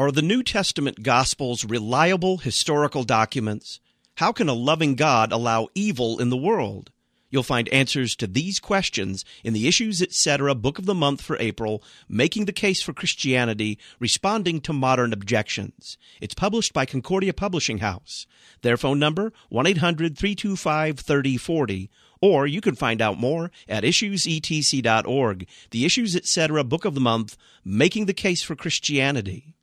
Are the New Testament Gospels reliable historical documents? How can a loving God allow evil in the world? You'll find answers to these questions in the Issues Etc. Book of the Month for April, Making the Case for Christianity, Responding to Modern Objections. It's published by Concordia Publishing House. Their phone number, 1-800-325-3040, or you can find out more at issuesetc.org. The Issues Etc. Book of the Month, Making the Case for Christianity.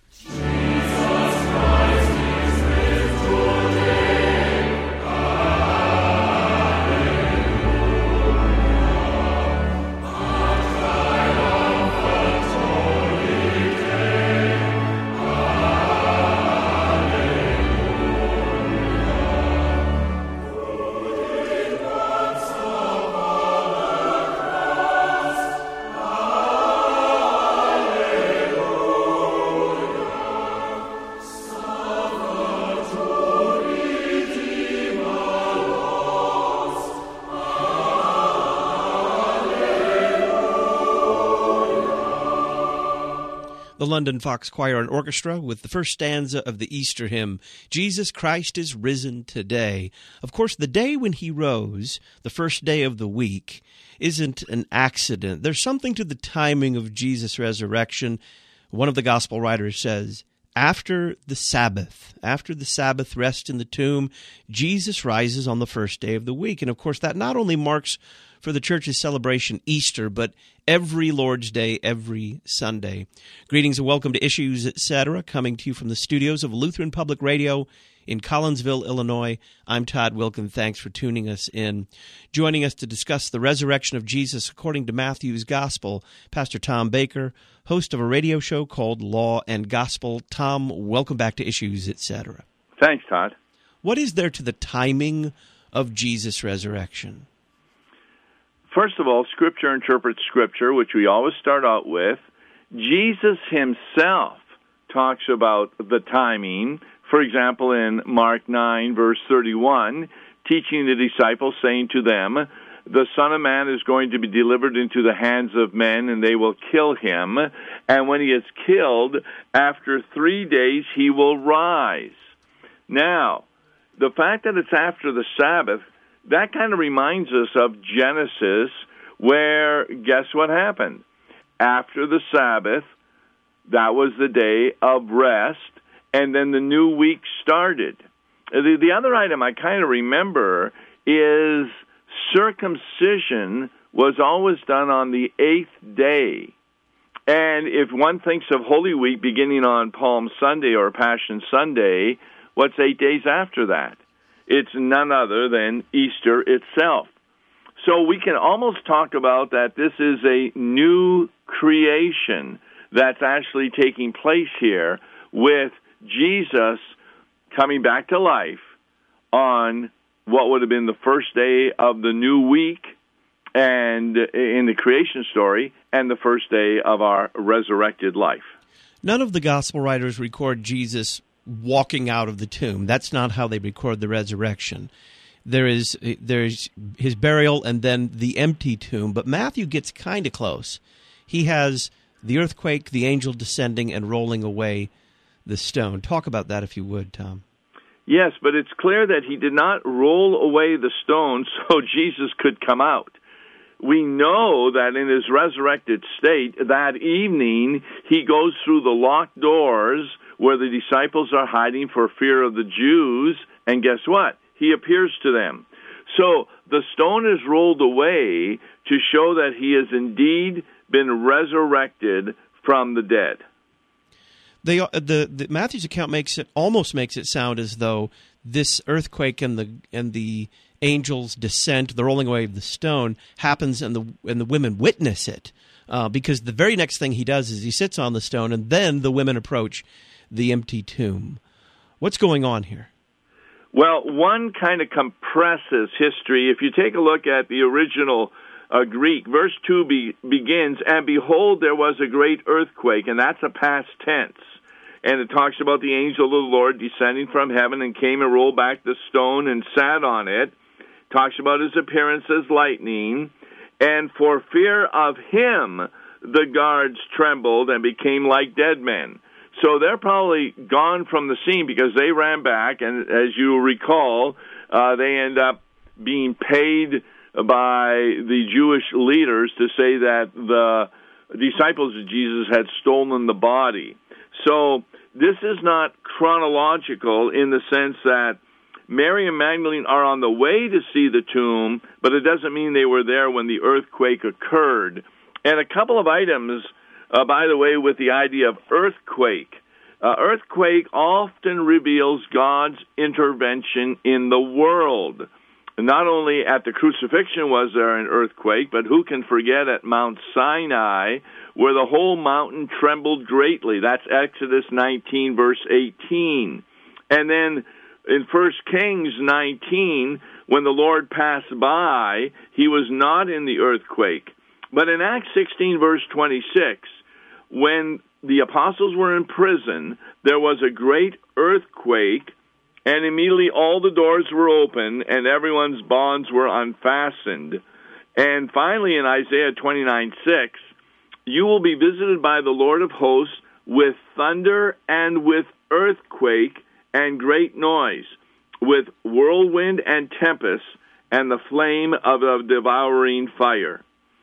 The London Fox Choir and Orchestra with the first stanza of the Easter hymn, Jesus Christ is risen today. Of course, the day when he rose, the first day of the week, isn't an accident. There's something to the timing of Jesus' resurrection. One of the gospel writers says, after the Sabbath rest in the tomb, Jesus rises on the first day of the week. And of course, that not only marks for the church's celebration Easter, but every Lord's Day, every Sunday. Greetings and welcome to Issues Etc., coming to you from the studios of Lutheran Public Radio in Collinsville, Illinois. I'm Todd Wilkin. Thanks for tuning us in. Joining us to discuss the resurrection of Jesus according to Matthew's Gospel, Pastor Tom Baker, host of a radio show called Law and Gospel. Tom, welcome back to Issues Etc. Thanks, Todd. What is there to the timing of Jesus' resurrection? First of all, Scripture interprets Scripture, which we always start out with. Jesus himself talks about the timing. For example, in Mark 9, verse 31, teaching the disciples, saying to them, the Son of Man is going to be delivered into the hands of men, and they will kill him. And when he is killed, after 3 days he will rise. Now, the fact that it's after the Sabbath, that kind of reminds us of Genesis, where, guess what happened? After the Sabbath, that was the day of rest, and then the new week started. The other item I kind of remember is circumcision was always done on the 8th day. And if one thinks of Holy Week beginning on Palm Sunday or Passion Sunday, what's 8 days after that? It's none other than Easter itself. So we can almost talk about that this is a new creation that's actually taking place here with Jesus coming back to life on what would have been the first day of the new week and in the creation story and the first day of our resurrected life. None of the gospel writers record Jesus walking out of the tomb. That's not how they record the resurrection. There's his burial and then the empty tomb, but Matthew gets kind of close. He has the earthquake, the angel descending and rolling away the stone. Talk about that if you would, Tom. Yes, but it's clear that he did not roll away the stone so Jesus could come out. We know that in his resurrected state, that evening, he goes through the locked doors where the disciples are hiding for fear of the Jews, and guess what? He appears to them. So the stone is rolled away to show that he has indeed been resurrected from the dead. The Matthew's account almost makes it sound as though this earthquake and the angel's descent, the rolling away of the stone, happens and the women witness it, because the very next thing he does is he sits on the stone and then the women approach the empty tomb. What's going on here? Well, one kind of compresses history. If you take a look at the original Greek, verse 2 begins, and behold, there was a great earthquake, and that's a past tense. And it talks about the angel of the Lord descending from heaven and came and rolled back the stone and sat on it. Talks about his appearance as lightning. And for fear of him, the guards trembled and became like dead men. So they're probably gone from the scene because they ran back, and as you recall, they end up being paid by the Jewish leaders to say that the disciples of Jesus had stolen the body. So this is not chronological in the sense that Mary and Magdalene are on the way to see the tomb, but it doesn't mean they were there when the earthquake occurred. And a couple of items, by the way, with the idea of earthquake. Earthquake often reveals God's intervention in the world. Not only at the crucifixion was there an earthquake, but who can forget at Mount Sinai, where the whole mountain trembled greatly. That's Exodus 19, verse 18. And then in 1 Kings 19, when the Lord passed by, he was not in the earthquake. But in Acts 16, verse 26, when the apostles were in prison, there was a great earthquake, and immediately all the doors were open, and everyone's bonds were unfastened. And finally, in Isaiah 29:6, you will be visited by the Lord of hosts with thunder and with earthquake and great noise, with whirlwind and tempest, and the flame of a devouring fire.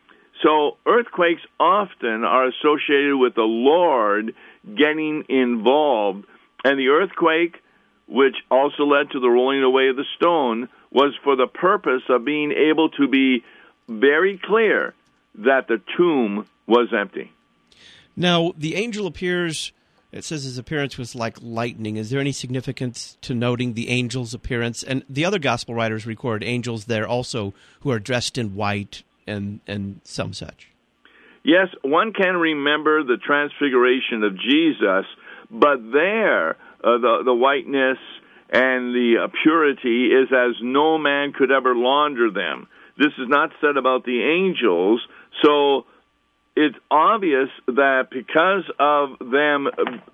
So earthquakes often are associated with the Lord getting involved, and the earthquake, which also led to the rolling away of the stone, was for the purpose of being able to be very clear that the tomb was empty. Now, the angel appears, it says his appearance was like lightning. Is there any significance to noting the angel's appearance? And the other gospel writers record angels there also who are dressed in white and some such. Yes, one can remember the transfiguration of Jesus, but there the whiteness and the purity is as no man could ever launder them. This is not said about the angels, so it's obvious that because of them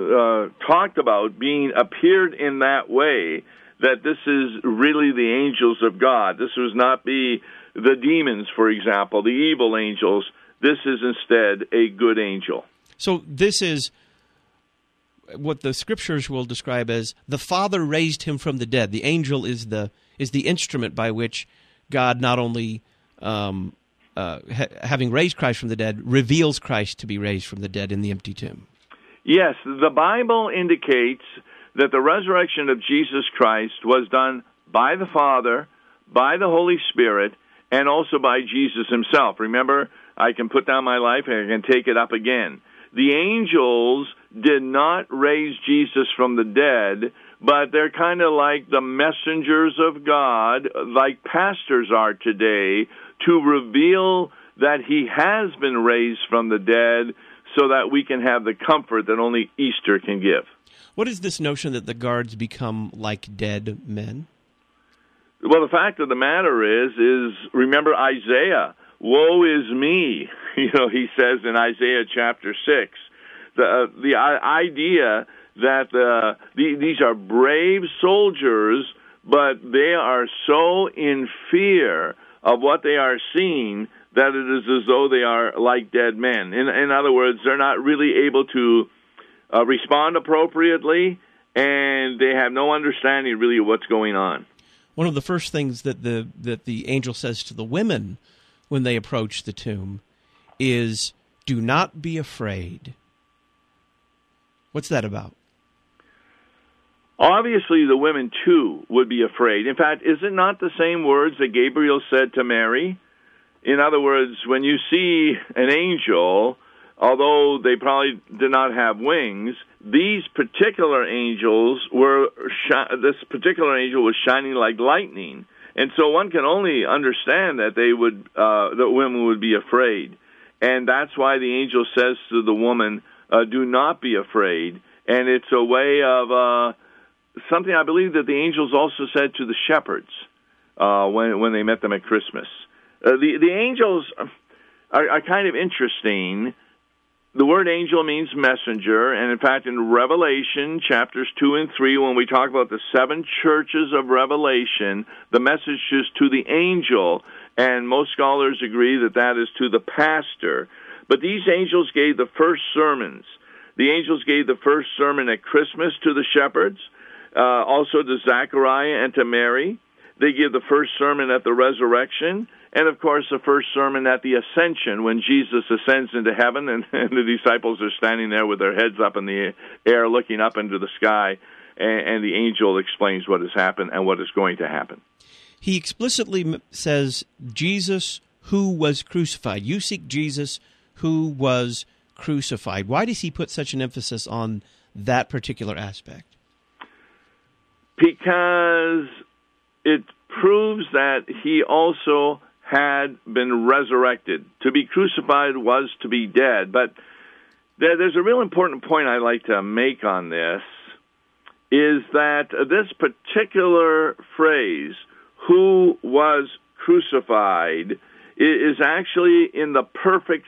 talked about being appeared in that way, that this is really the angels of God. This was not the demons, for example, the evil angels. This is instead a good angel. So this is what the scriptures will describe as the Father raised him from the dead. The angel is the instrument by which God not only, having raised Christ from the dead, reveals Christ to be raised from the dead in the empty tomb. Yes, the Bible indicates that the resurrection of Jesus Christ was done by the Father, by the Holy Spirit, and also by Jesus himself. Remember, I can put down my life and I can take it up again. The angels did not raise Jesus from the dead, but they're kind of like the messengers of God, like pastors are today, to reveal that he has been raised from the dead so that we can have the comfort that only Easter can give. What is this notion that the guards become like dead men? Well, the fact of the matter is remember Isaiah, woe is me, he says in Isaiah chapter 6. The idea that these are brave soldiers, but they are so in fear of what they are seeing that it is as though they are like dead men. In other words, they're not really able to respond appropriately, and they have no understanding really of what's going on. One of the first things that the angel says to the women when they approach the tomb is, "Do not be afraid." What's that about? Obviously, the women, too, would be afraid. In fact, is it not the same words that Gabriel said to Mary? In other words, when you see an angel, although they probably did not have wings, these particular angels this particular angel was shining like lightning. And so one can only understand that the women would be afraid. And that's why the angel says to the woman, do not be afraid. And it's a way of something I believe that the angels also said to the shepherds when they met them at Christmas. The angels are kind of interesting. The word angel means messenger, and in fact in Revelation chapters 2 and 3, when we talk about the 7 churches of Revelation, the message is to the angel, and most scholars agree that that is to the pastor. But these angels gave the first sermons. The angels gave the first sermon at Christmas to the shepherds, also to Zechariah and to Mary. They give the first sermon at the resurrection, and, of course, the first sermon at the ascension, when Jesus ascends into heaven, and the disciples are standing there with their heads up in the air, looking up into the sky, and the angel explains what has happened and what is going to happen. He explicitly says, Jesus who was crucified. You seek Jesus who was crucified. Why does he put such an emphasis on that particular aspect? Because it proves that he also had been resurrected. To be crucified was to be dead. But there's a real important point I'd like to make on this, is that this particular phrase, who was crucified, is actually in the perfect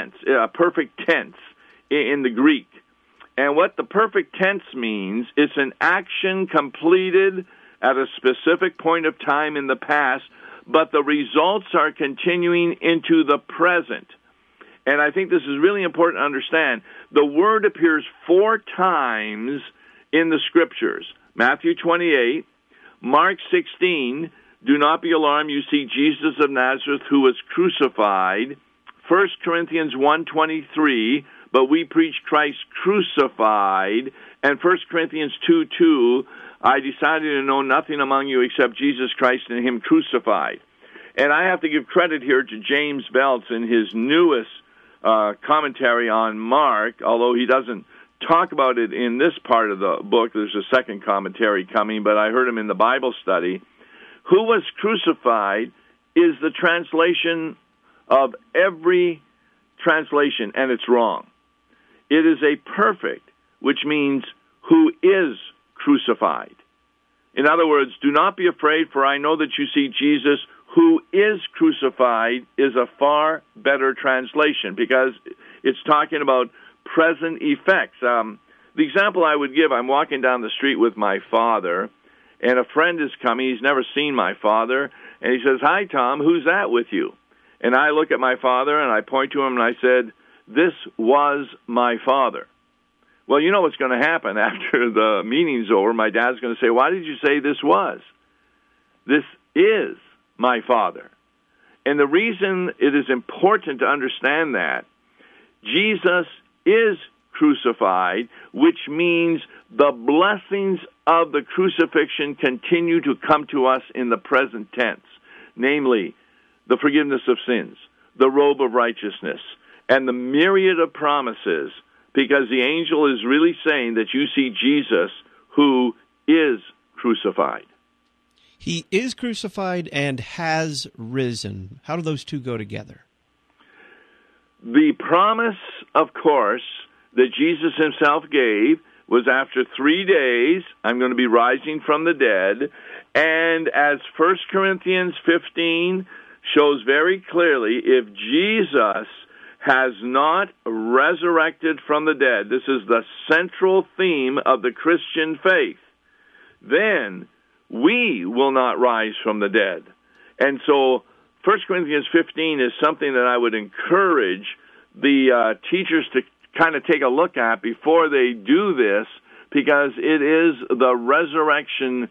tense in the Greek. And what the perfect tense means, it's an action completed at a specific point of time in the past, but the results are continuing into the present. And I think this is really important to understand. The word appears 4 times in the Scriptures. Matthew 28, Mark 16, do not be alarmed, you see Jesus of Nazareth who was crucified. 1 Corinthians 1:23, but we preach Christ crucified. And 1 Corinthians 2:2, I decided to know nothing among you except Jesus Christ and him crucified. And I have to give credit here to James Belts in his newest commentary on Mark, although he doesn't talk about it in this part of the book. There's a second commentary coming, but I heard him in the Bible study. Who was crucified is the translation of every translation, and it's wrong. It is a perfect, which means who is crucified. In other words, do not be afraid, for I know that you see Jesus who is crucified is a far better translation because it's talking about present effects. The example I would give, I'm walking down the street with my father, and a friend is coming. He's never seen my father, and he says, "Hi, Tom, who's that with you?" And I look at my father, and I point to him, and I said, "This was my father." Well, you know what's going to happen after the meeting's over. My dad's going to say, "Why did you say this was?" This is my father. And the reason it is important to understand that, Jesus is crucified, which means the blessings of the crucifixion continue to come to us in the present tense, namely the forgiveness of sins, the robe of righteousness, and the myriad of promises, because the angel is really saying that you see Jesus who is crucified. He is crucified and has risen. How do those two go together? The promise, of course, that Jesus himself gave was after 3 days, I'm going to be rising from the dead. And as 1 Corinthians 15 shows very clearly, if Jesus has not resurrected from the dead, this is the central theme of the Christian faith, then we will not rise from the dead. And so 1 Corinthians 15 is something that I would encourage the teachers to kind of take a look at before they do this, because it is the resurrection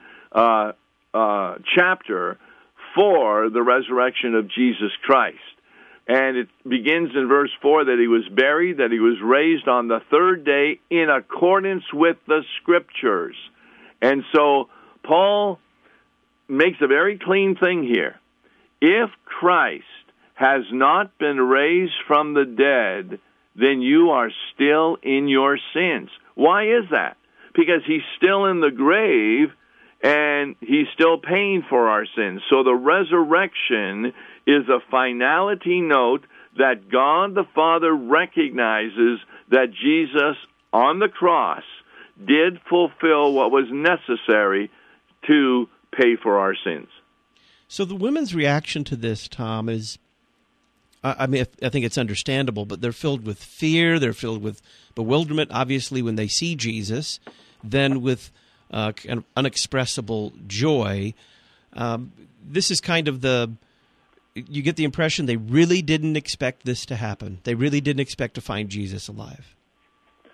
chapter for the resurrection of Jesus Christ. And it begins in verse 4 that he was buried, that he was raised on the 3rd day in accordance with the Scriptures. And so Paul makes a very clean thing here. If Christ has not been raised from the dead, then you are still in your sins. Why is that? Because he's still in the grave and he's still paying for our sins. So the resurrection is a finality note that God the Father recognizes that Jesus on the cross did fulfill what was necessary to pay for our sins. So the women's reaction to this, Tom, is, I think it's understandable, but they're filled with fear, they're filled with bewilderment, obviously, when they see Jesus, then with kind of unexpressible joy. This is kind of you get the impression they really didn't expect this to happen. They really didn't expect to find Jesus alive.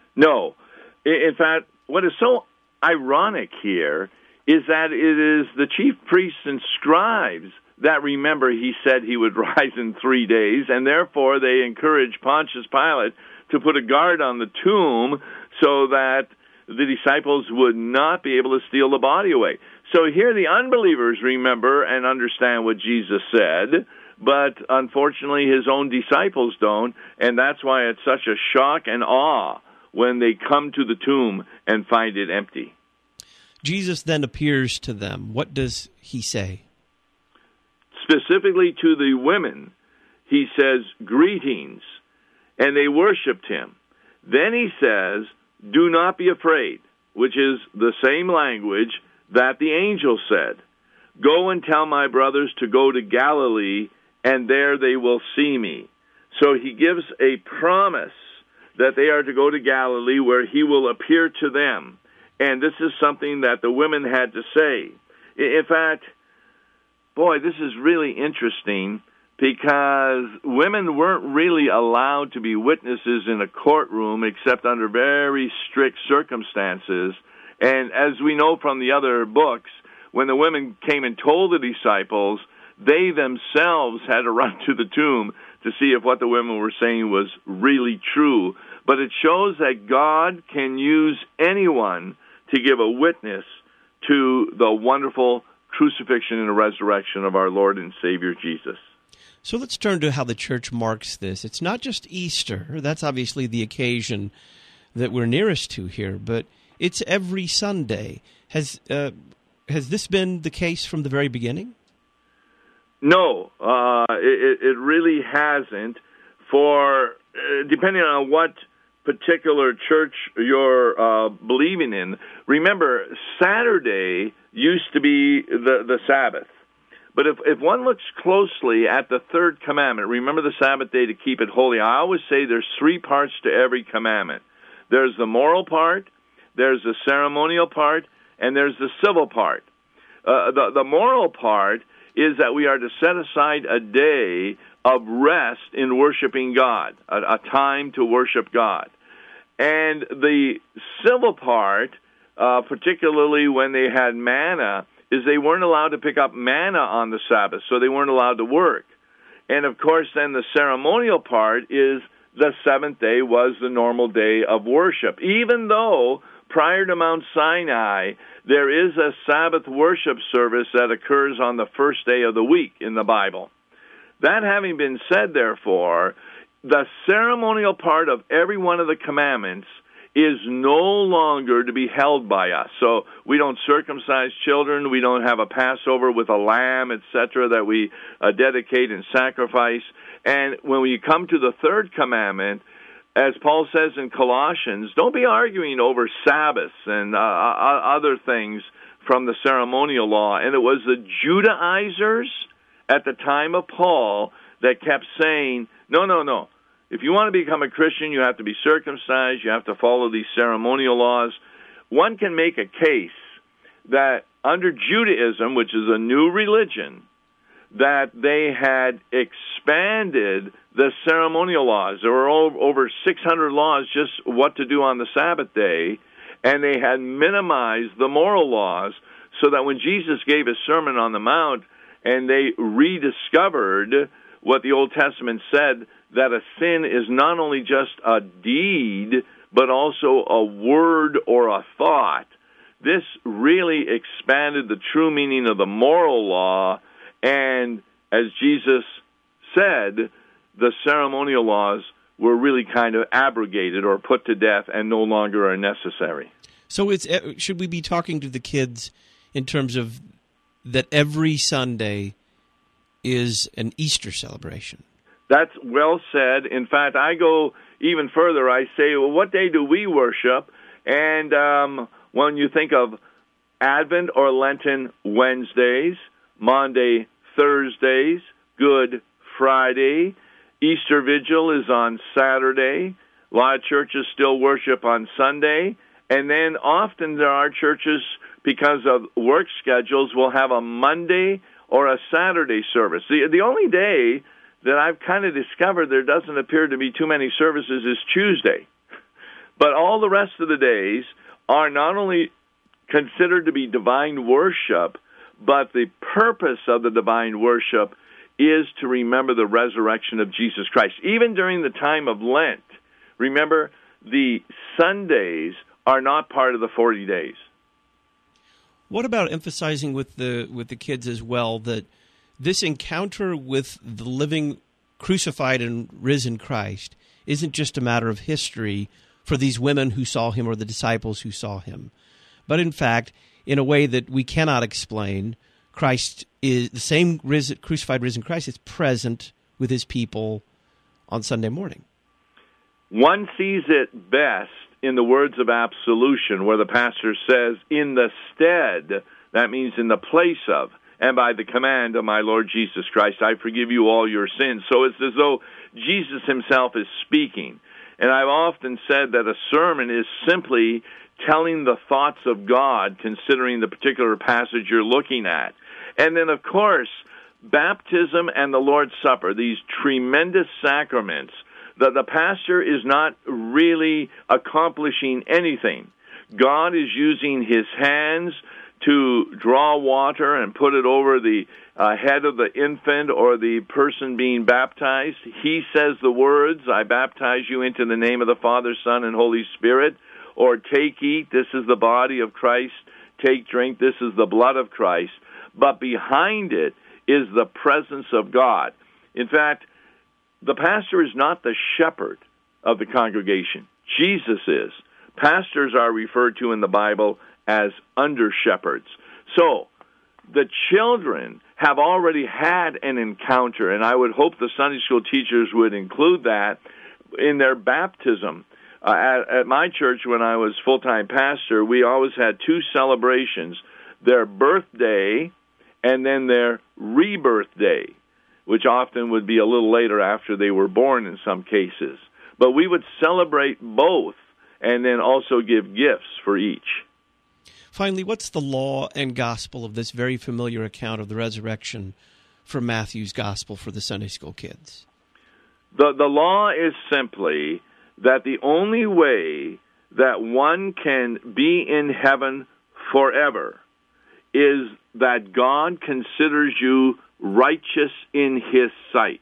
No. In fact, what is so ironic here is that it is the chief priests and scribes that, remember, he said he would rise in 3 days, and therefore they encouraged Pontius Pilate to put a guard on the tomb so that the disciples would not be able to steal the body away. So here the unbelievers remember and understand what Jesus said, but unfortunately his own disciples don't, and that's why it's such a shock and awe when they come to the tomb and find it empty. Jesus then appears to them. What does he say? Specifically to the women, he says, "Greetings," and they worshiped him. Then he says, "Do not be afraid," which is the same language that the angel said. "Go and tell my brothers to go to Galilee, and there they will see me." So he gives a promise that they are to go to Galilee where he will appear to them. And this is something that the women had to say. In fact, boy, this is really interesting because women weren't really allowed to be witnesses in a courtroom except under very strict circumstances. And as we know from the other books, when the women came and told the disciples, they themselves had to run to the tomb to see if what the women were saying was really true. But it shows that God can use anyone to give a witness to the wonderful crucifixion and resurrection of our Lord and Savior Jesus. So let's turn to how the church marks this. It's not just Easter. That's obviously the occasion that we're nearest to here, but it's every Sunday. Has this been the case from the very beginning? No, it really hasn't. For depending on what particular church you're believing in, remember Saturday used to be the Sabbath. But if one looks closely at the third commandment, remember the Sabbath day to keep it holy. I always say there's three parts to every commandment. There's the moral part, there's the ceremonial part, and there's the civil part. The moral part is that we are to set aside a day of rest in worshiping God, a time to worship God. And the civil part, particularly when they had manna, is they weren't allowed to pick up manna on the Sabbath, so they weren't allowed to work. And of course, then the ceremonial part is the seventh day was the normal day of worship, even though prior to Mount Sinai, there is a Sabbath worship service that occurs on the first day of the week in the Bible. That having been said, therefore, the ceremonial part of every one of the commandments is no longer to be held by us. So we don't circumcise children, we don't have a Passover with a lamb, etc., that we dedicate and sacrifice. And when we come to the third commandment, as Paul says in Colossians, don't be arguing over Sabbaths and other things from the ceremonial law. And it was the Judaizers at the time of Paul that kept saying, no. If you want to become a Christian, you have to be circumcised, you have to follow these ceremonial laws. One can make a case that under Judaism, which is a new religion, that they had expanded the ceremonial laws. There were over 600 laws just what to do on the Sabbath day, and they had minimized the moral laws so that when Jesus gave his Sermon on the Mount and they rediscovered what the Old Testament said, that a sin is not only just a deed, but also a word or a thought, this really expanded the true meaning of the moral law. And as Jesus said, the ceremonial laws were really kind of abrogated or put to death and no longer are necessary. So should we be talking to the kids in terms of that every Sunday is an Easter celebration? That's well said. In fact, I go even further. I say, well, what day do we worship? And when you think of Advent or Lenten Wednesdays, Maundy Thursdays, Good Friday, Easter Vigil is on Saturday. A lot of churches still worship on Sunday. And then often there are churches, because of work schedules, will have a Monday or a Saturday service. The only day that I've kind of discovered there doesn't appear to be too many services is Tuesday. But all the rest of the days are not only considered to be divine worship, but the purpose of the divine worship is to remember the resurrection of Jesus Christ. Even during the time of Lent, remember, the Sundays are not part of the 40 days. What about emphasizing with the kids as well that this encounter with the living, crucified and risen Christ isn't just a matter of history for these women who saw him or the disciples who saw him, but in fact, in a way that we cannot explain, Christ is the same crucified, risen Christ is present with his people on Sunday morning. One sees it best in the words of absolution, where the pastor says, in the stead, that means in the place of, and by the command of my Lord Jesus Christ, I forgive you all your sins. So it's as though Jesus himself is speaking. And I've often said that a sermon is simply telling the thoughts of God, considering the particular passage you're looking at. And then, of course, baptism and the Lord's Supper, these tremendous sacraments, that the pastor is not really accomplishing anything. God is using his hands to draw water and put it over the head of the infant or the person being baptized. He says the words, I baptize you into the name of the Father, Son, and Holy Spirit. Or take, eat, this is the body of Christ. Take, drink, this is the blood of Christ. But behind it is the presence of God. In fact, the pastor is not the shepherd of the congregation. Jesus is. Pastors are referred to in the Bible as under-shepherds. So, the children have already had an encounter, and I would hope the Sunday school teachers would include that in their baptism. At my church, when I was full-time pastor, we always had two celebrations, their birthday and then their rebirth day, which often would be a little later after they were born in some cases. But we would celebrate both and then also give gifts for each. Finally, what's the law and gospel of this very familiar account of the resurrection from Matthew's gospel for the Sunday school kids? The law is simply that the only way that one can be in heaven forever is that God considers you righteous in his sight.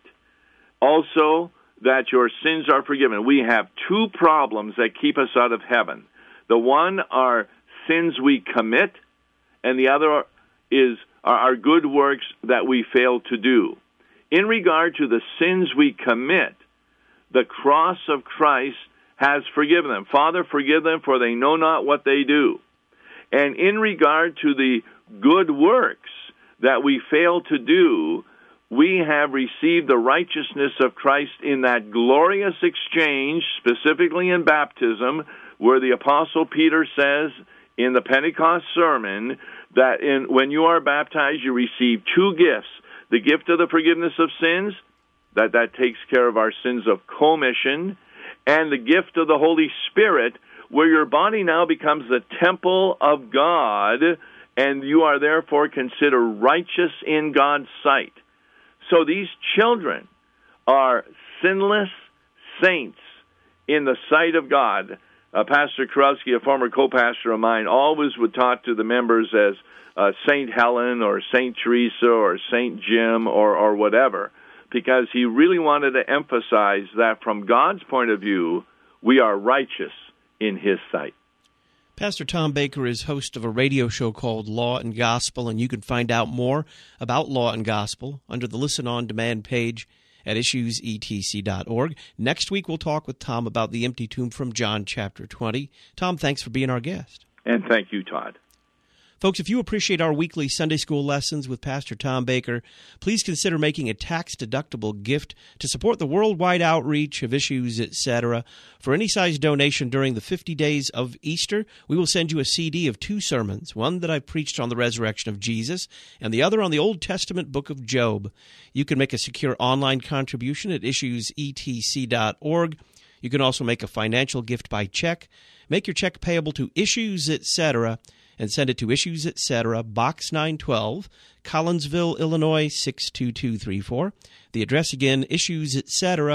Also, that your sins are forgiven. We have two problems that keep us out of heaven. The one are sins we commit, and the other is our good works that we fail to do. In regard to the sins we commit, the cross of Christ has forgiven them. Father, forgive them, for they know not what they do. And in regard to the good works that we fail to do, we have received the righteousness of Christ in that glorious exchange, specifically in baptism, where the Apostle Peter says in the Pentecost sermon that when you are baptized, you receive two gifts. The gift of the forgiveness of sins, that takes care of our sins of commission, and the gift of the Holy Spirit, where your body now becomes the temple of God, and you are therefore considered righteous in God's sight. So these children are sinless saints in the sight of God. Pastor Kurowski, a former co-pastor of mine, always would talk to the members as Saint Helen or Saint Teresa or Saint Jim or whatever, because he really wanted to emphasize that from God's point of view, we are righteous in his sight. Pastor Tom Baker is host of a radio show called Law and Gospel, and you can find out more about Law and Gospel under the Listen On Demand page at issuesetc.org. Next week, we'll talk with Tom about the empty tomb from John chapter 20. Tom, thanks for being our guest. And thank you, Todd. Folks, if you appreciate our weekly Sunday school lessons with Pastor Tom Baker, please consider making a tax-deductible gift to support the worldwide outreach of Issues, etc. For any size donation during the 50 days of Easter, we will send you a CD of two sermons, one that I preached on the resurrection of Jesus and the other on the Old Testament book of Job. You can make a secure online contribution at issuesetc.org. You can also make a financial gift by check. Make your check payable to Issues, etc., and send it to Issues, etc., Box 912, Collinsville, Illinois, 62234. The address again, Issues, etc.,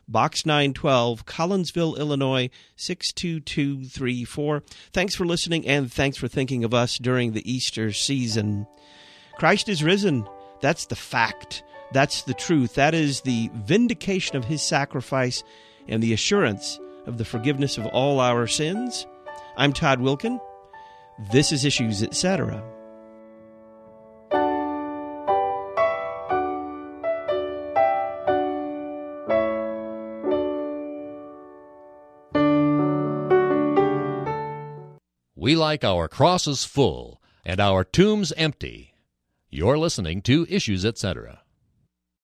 Box 912, Collinsville, Illinois, 62234. Thanks for listening, and thanks for thinking of us during the Easter season. Christ is risen. That's the fact. That's the truth. That is the vindication of his sacrifice and the assurance of the forgiveness of all our sins. I'm Todd Wilkin. This is Issues, Etc. We like our crosses full and our tombs empty. You're listening to Issues, Etc.